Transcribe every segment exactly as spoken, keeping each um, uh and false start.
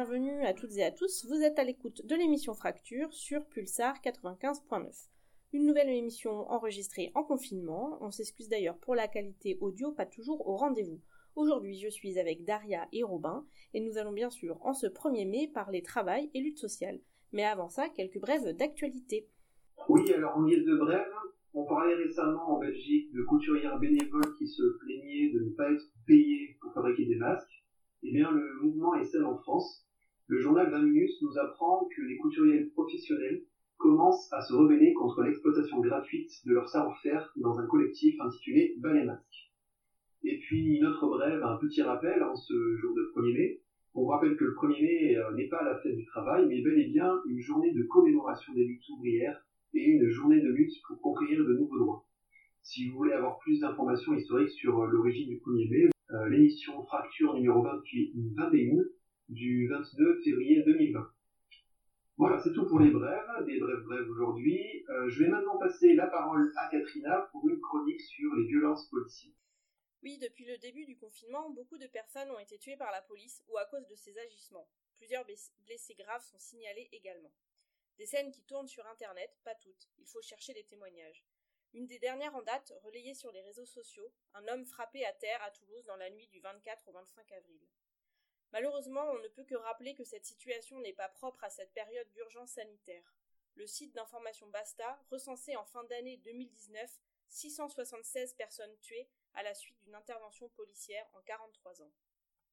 bienvenue à toutes et à tous, vous êtes à l'écoute de l'émission Fracture sur Pulsar quatre-vingt-quinze point neuf. Une nouvelle émission enregistrée en confinement, on s'excuse d'ailleurs pour la qualité audio, pas toujours au rendez-vous. Aujourd'hui je suis avec Daria et Robin, et nous allons bien sûr en ce premier mai parler travail et lutte sociale. Mais avant ça, quelques brèves d'actualité. Oui, alors en guise de brève, on parlait récemment en Belgique de couturières bénévoles qui se plaignaient de ne pas être payées pour fabriquer des masques. Eh bien, le mouvement est seul en France. Le journal vingt minutes nous apprend que les couturiers professionnels commencent à se rebeller contre l'exploitation gratuite de leur savoir-faire dans un collectif intitulé Bas les masques. Et puis, une autre brève, un petit rappel en ce jour de premier mai. On vous rappelle que le premier mai euh, n'est pas la fête du travail, mais bel et bien une journée de commémoration des luttes ouvrières et une journée de lutte pour conquérir de nouveaux droits. Si vous voulez avoir plus d'informations historiques sur euh, l'origine du premier mai, euh, l'émission Fracture numéro vingt-huit, vingt et un du vingt-deux février deux mille vingt. Voilà, c'est tout pour les brèves, des brèves brèves aujourd'hui. Euh, je vais maintenant passer la parole à Katrina pour une chronique sur les violences policières. Oui, depuis le début du confinement, beaucoup de personnes ont été tuées par la police ou à cause de ses agissements. Plusieurs blessés graves sont signalés également. Des scènes qui tournent sur internet, pas toutes, il faut chercher des témoignages. Une des dernières en date, relayée sur les réseaux sociaux, un homme frappé à terre à Toulouse dans la nuit du vingt-quatre au vingt-cinq avril. Malheureusement, on ne peut que rappeler que cette situation n'est pas propre à cette période d'urgence sanitaire. Le site d'information Basta recensait en fin d'année deux mille dix-neuf six cent soixante-seize personnes tuées à la suite d'une intervention policière en quarante-trois ans.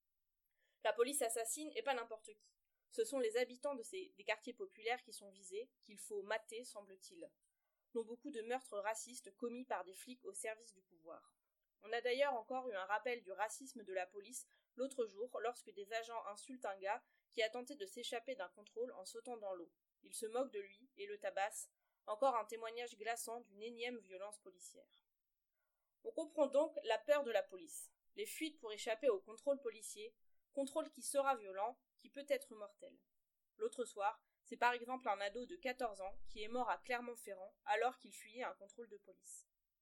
La police assassine et pas n'importe qui. Ce sont les habitants de ces, des quartiers populaires qui sont visés, qu'il faut mater, semble-t-il, dont beaucoup de meurtres racistes commis par des flics au service du pouvoir. On a d'ailleurs encore eu un rappel du racisme de la police l'autre jour lorsque des agents insultent un gars qui a tenté de s'échapper d'un contrôle en sautant dans l'eau. Ils se moquent de lui et le tabassent, encore un témoignage glaçant d'une énième violence policière. On comprend donc la peur de la police, les fuites pour échapper au contrôle policier, contrôle qui sera violent, qui peut être mortel. L'autre soir, c'est par exemple un ado de quatorze ans qui est mort à Clermont-Ferrand alors qu'il fuyait un contrôle de police.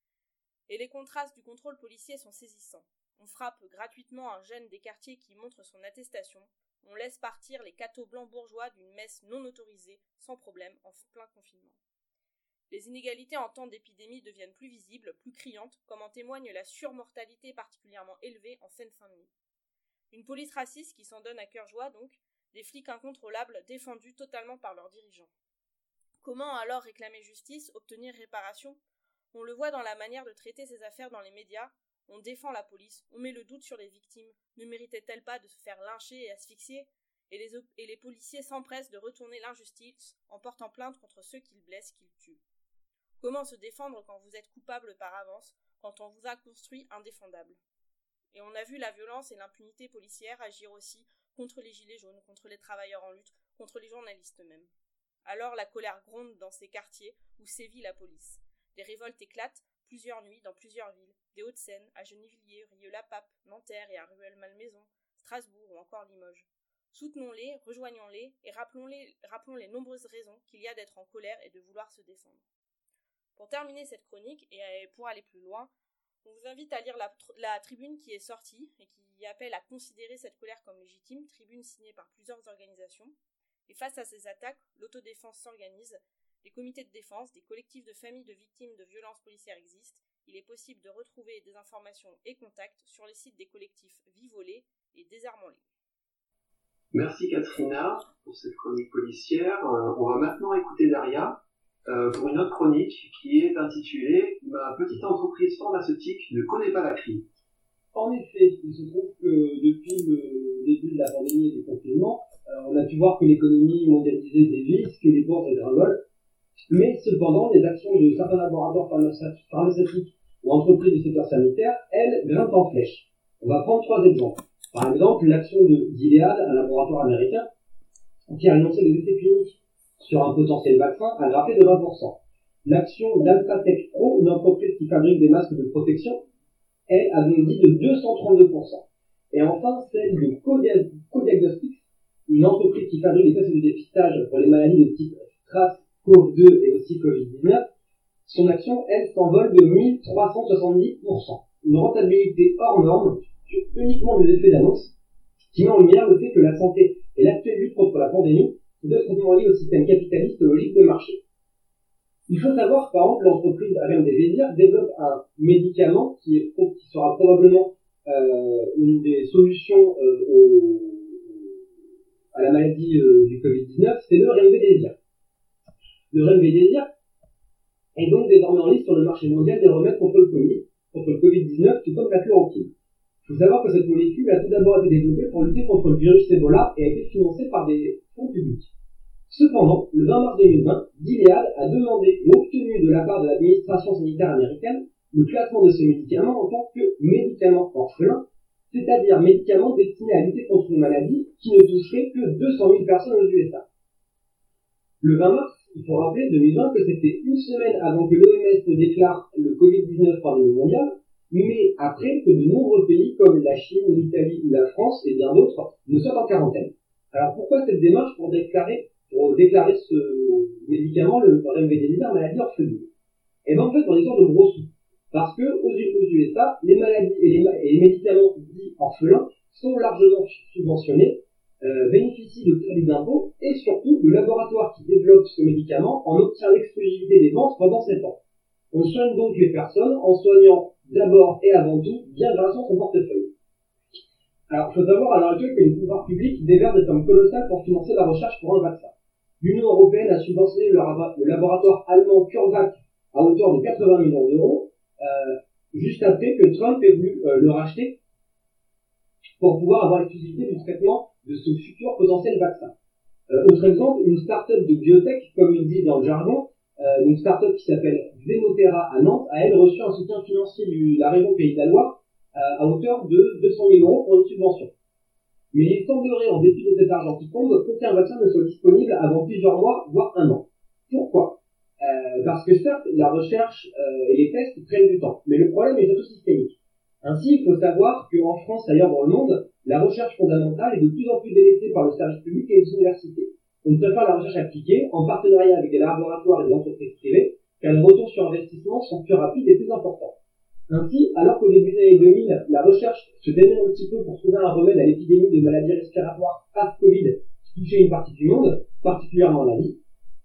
Et les contrastes du contrôle policier sont saisissants. On frappe gratuitement un jeune des quartiers qui montre son attestation, on laisse partir les cathos blancs bourgeois d'une messe non autorisée, sans problème, en plein confinement. Les inégalités en temps d'épidémie deviennent plus visibles, plus criantes, comme en témoigne la surmortalité particulièrement élevée en Seine-Saint-Denis. Une police raciste qui s'en donne à cœur joie donc, des flics incontrôlables défendus totalement par leurs dirigeants. Comment alors réclamer justice, obtenir réparation ? On le voit dans la manière de traiter ces affaires dans les médias, on défend la police, on met le doute sur les victimes, ne méritait-elle pas de se faire lyncher et asphyxier ? Et les, op- et les policiers s'empressent de retourner l'injustice en portant plainte contre ceux qu'ils blessent, qu'ils tuent. Comment se défendre quand vous êtes coupable par avance, quand on vous a construit indéfendable ? Et on a vu la violence et l'impunité policière agir aussi contre les gilets jaunes, contre les travailleurs en lutte, contre les journalistes même. Alors la colère gronde dans ces quartiers où sévit la police. Des révoltes éclatent plusieurs nuits dans plusieurs villes, des Hauts-de-Seine, à Gennevilliers, Rieux-la-Pape, Nanterre et à Rueil-Malmaison, Strasbourg ou encore Limoges. Soutenons-les, rejoignons-les et rappelons-les, rappelons les nombreuses raisons qu'il y a d'être en colère et de vouloir se défendre. Pour terminer cette chronique et pour aller plus loin, on vous invite à lire la, la tribune qui est sortie et qui appelle à considérer cette colère comme légitime, tribune signée par plusieurs organisations. Et face à ces attaques, l'autodéfense s'organise, des comités de défense, des collectifs de familles de victimes de violences policières existent. Il est possible de retrouver des informations et contacts sur les sites des collectifs Vivolez et Désarmons-les. Merci Katrina pour cette chronique policière. Euh, on va maintenant écouter Daria euh, pour une autre chronique qui est intitulée « Ma petite entreprise pharmaceutique ne connaît pas la crise ». En effet, il se trouve que depuis le début de la pandémie et des confinements, euh, on a pu voir que l'économie mondialisée dévisse, que les bourses dégringolent, mais cependant, les actions de certains laboratoires pharmaceutiques ou entreprises du secteur sanitaire, elles, grimpent en flèche. On va prendre trois exemples. Par exemple, l'action de Gilead, un laboratoire américain, qui a annoncé des essais cliniques sur un potentiel vaccin, a grimpé de vingt pour cent. L'action d'Alphatec Pro, une entreprise qui fabrique des masques de protection, elle a bondi de deux cent trente-deux pour cent. Et enfin, celle de Codiagnostics, une entreprise qui fabrique des tests de dépistage pour les maladies de type SARS-C o V deux et aussi covid dix-neuf, son action, elle, s'envole de mille trois cent soixante-dix pour cent. Une rentabilité hors norme sur uniquement des effets d'annonce qui met en lumière le fait que la santé est l'actuelle contre la pandémie sont étroitement liés au système capitaliste logique de marché. Il faut savoir, par exemple, l'entreprise Remdesivir développe un médicament qui, est, qui sera probablement euh, une des solutions euh, au, à la maladie euh, du covid dix-neuf, c'est le Remdesivir. Le Remdesivir est donc désormais en liste sur le marché mondial des remèdes contre le Covid, contre le covid dix-neuf, tout comme la chloroquine. Il faut savoir que cette molécule a tout d'abord été développée pour lutter contre le virus Ebola et a été financée par des fonds publics. Cependant, le vingt mars deux mille vingt, Gilead a demandé et obtenu de la part de l'administration sanitaire américaine le classement de ce médicament en tant que médicament orphelin, c'est-à-dire médicament destiné à lutter contre une maladie qui ne toucherait que deux cent mille personnes aux U S A. Le vingt mars, il faut rappeler deux mille vingt que c'était une semaine avant que l'O M S ne déclare le covid dix-neuf pandémie mondiale, mais après que de nombreux pays comme la Chine, l'Italie ou la France et bien d'autres ne soient en quarantaine. Alors pourquoi cette démarche pour déclarer pour déclarer ce médicament, le Remdesivir, maladie orpheline? Et bien en fait, on est dans de gros sous. Parce que aux U S A, les maladies et les, et les médicaments dits orphelins sont largement subventionnés, euh, bénéficient de crédits d'impôt, et surtout, le laboratoire qui développe ce médicament en obtient l'exclusivité des ventes pendant sept ans. On soigne donc les personnes en soignant d'abord et avant tout bien grâce à son portefeuille. Alors, il faut savoir à l'heure actuelle que les pouvoirs publics déversent des sommes colossales pour financer la recherche pour un vaccin. L'Union européenne a subventionné le, le laboratoire allemand CureVac à hauteur de quatre-vingts millions d'euros, euh, juste après que Trump ait voulu euh, le racheter pour pouvoir avoir l'exclusivité du traitement de ce futur potentiel vaccin. Euh, autre exemple, une start-up de biotech, comme ils disent dans le jargon, euh, une start-up qui s'appelle Venotera à Nantes, a elle reçu un soutien financier de la région Pays de la Loire euh, à hauteur de deux cent mille euros pour une subvention. Mais il semblerait, en dépit de cet argent qui tombe, qu'aucun vaccin ne soit disponible avant plusieurs mois, voire un an. Pourquoi? euh, Parce que certes, la recherche euh, et les tests prennent du temps, mais le problème est surtout systémique. Ainsi, il faut savoir qu'en France et ailleurs dans le monde, la recherche fondamentale est de plus en plus délaissée par le service public et les universités. On préfère la recherche appliquée, en partenariat avec des laboratoires et des entreprises privées, car les retours sur investissement sont plus rapides et plus importants. Ainsi, alors qu'au début des années deux mille, la recherche se démène un petit peu pour trouver un remède à l'épidémie de maladies respiratoires post-Covid qui touchait une partie du monde, particulièrement l'Asie,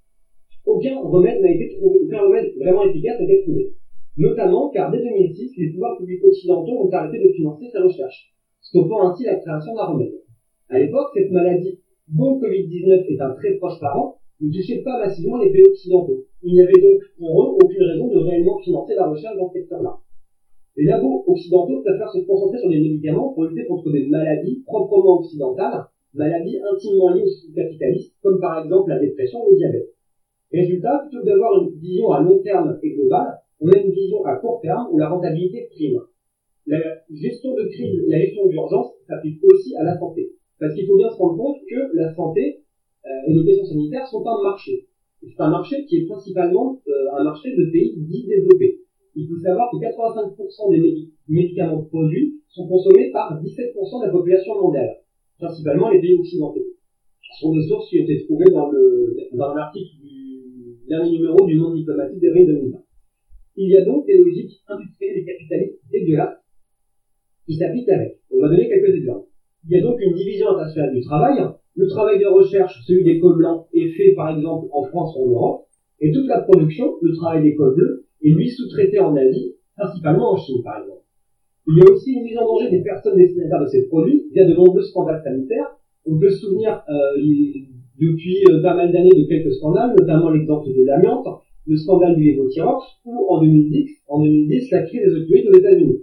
aucun remède n'a été trouvé, aucun remède vraiment efficace n'a été trouvé. Notamment car dès deux mille six, les pouvoirs publics occidentaux ont arrêté de financer ces recherches, stoppant ainsi la création d'un remède. À l'époque, cette maladie, dont le covid dix-neuf est un très proche parent, ne touchait pas massivement les pays occidentaux. Il n'y avait donc pour eux aucune raison de réellement financer la recherche dans ce secteur-là. Les labos occidentaux préfèrent se concentrer sur des médicaments pour lutter contre des maladies proprement occidentales, maladies intimement liées au système capitaliste, comme par exemple la dépression ou le diabète. Résultat, plutôt que d'avoir une vision à long terme et globale, on a une vision à court terme où la rentabilité prime. La gestion de crise et la gestion d'urgence s'appliquent aussi à la santé. Parce qu'il faut bien se rendre compte que la santé euh, et les questions sanitaires sont un marché. C'est un marché qui est principalement euh, un marché de pays dits développés. Il faut savoir que quatre-vingt-cinq pour cent des médic- médicaments produits sont consommés par dix-sept pour cent de la population mondiale, principalement les pays occidentaux. Ce sont des sources qui ont été trouvées dans, le, dans l'article du dernier numéro du Monde diplomatique d'avril deux mille vingt. Il y a donc des logiques industrielles et capitalistes dégueulasses qui s'appliquent avec. On va donner quelques exemples. Il y a donc une division internationale du travail. Le travail de recherche, celui des cols blancs, est fait par exemple en France ou en Europe. Et toute la production, le travail des cols bleus, est lui sous-traité en Asie, principalement en Chine par exemple. Il y a aussi une mise en danger des personnes destinataires de ces produits via de nombreux scandales sanitaires. On peut se souvenir euh, il, depuis euh, pas mal d'années de quelques scandales, notamment l'exemple de l'amiante, le scandale du lévothyrox, ou en deux mille dix, en deux mille dix, la crise des opioïdes aux États-Unis.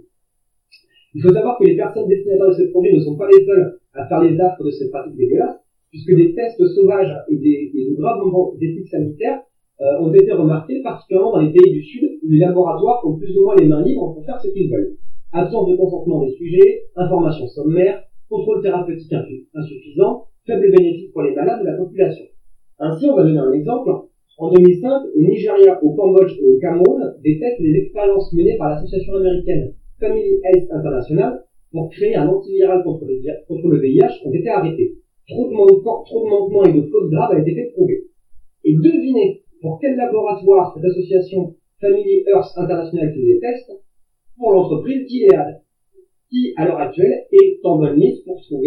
Il faut savoir que les personnes destinataires de ces produits ne sont pas les seules à faire les affres de ces pratiques dégueulasses, puisque des tests sauvages et, des, et de graves moments d'éthique sanitaire euh, ont été remarqués, particulièrement dans les pays du Sud, où les laboratoires ont plus ou moins les mains libres pour faire ce qu'ils veulent. Absence de consentement des sujets, information sommaire, contrôle thérapeutique insuffisant, faible bénéfice pour les malades et la population. Ainsi, on va donner un exemple. En deux mille cinq, au Nigeria, au Cambodge et au Cameroun, des tests et des expériences menées par l'association américaine Family Health International pour créer un antiviral contre le, contre le V I H ont été arrêtés. Trop de, manquements, trop de manquements et de fautes graves a été prouvé. Et devinez pour quel laboratoire cette association Family Health International faisait des tests? Pour l'entreprise Gilead, qui à l'heure actuelle est en bonne liste pour trouver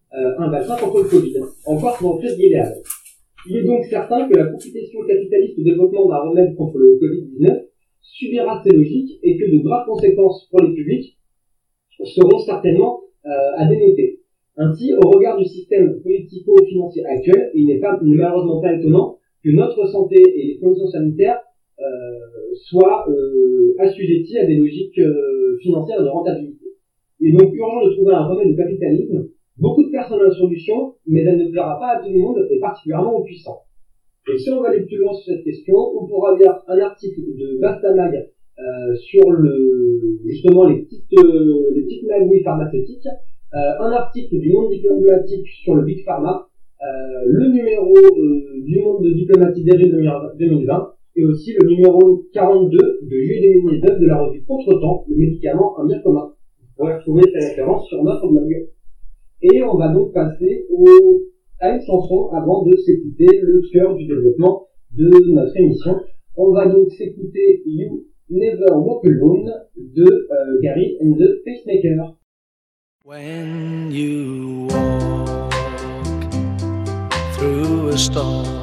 euh, un vaccin contre le Covid, encore pour très idéal. Il est donc certain que la compétition capitaliste au développement d'un remède contre le covid dix-neuf subira ses logiques et que de graves conséquences pour les publics seront certainement euh, à dénoter. Ainsi, au regard du système politico-financier actuel, il n'est pas, il n'est malheureusement pas étonnant que notre santé et les conditions sanitaires euh, soient euh, assujetties à des logiques euh, financières de rentabilité. Il est donc urgent de trouver un remède au capitalisme. Beaucoup de personnes ont la solution, mais elle ne plaira pas à tout le monde, et particulièrement aux puissants. Et si on va aller plus loin sur cette question, on pourra lire un article de Bastamag euh, sur le justement les petites euh, les petites magouilles pharmaceutiques, euh, un article du Monde diplomatique sur le Big Pharma, euh, le numéro euh, du Monde diplomatique d'avril deux mille vingt, et aussi le numéro quarante-deux de juillet deux mille dix-neuf de la revue Contretemps, le médicament un bien commun. Vous pourrez retrouver ces références sur notre blog. Et on va donc passer au, à une chanson avant de s'écouter le cœur du développement de notre émission. On va donc s'écouter You Never Walk Alone de euh, Gary and the Pacemaker. When you walk through a storm,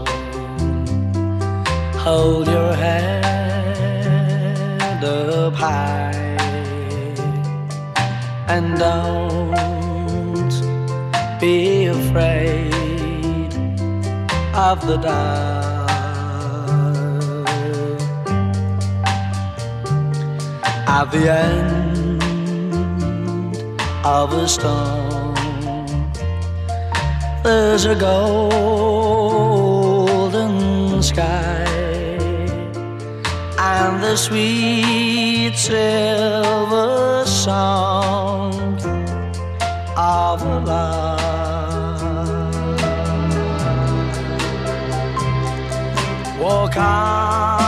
hold your head up high and don't be afraid of the dark. At the end of a storm, there's a golden sky and the sweet silver song of love. Walk on